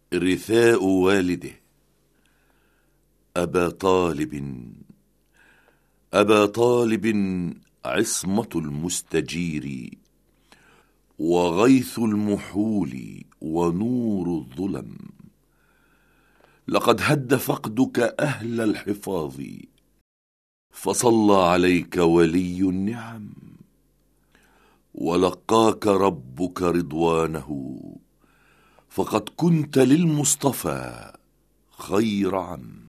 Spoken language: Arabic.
رثاء والده. أبا طالب عصمة المستجير، وغيث المحول ونور الظلم. لقد هد فقدك أهل الحفاظ، فصلى عليك ولي النعم، ولقاك ربك رضوانه، فقد كنت للمصطفى خير عم.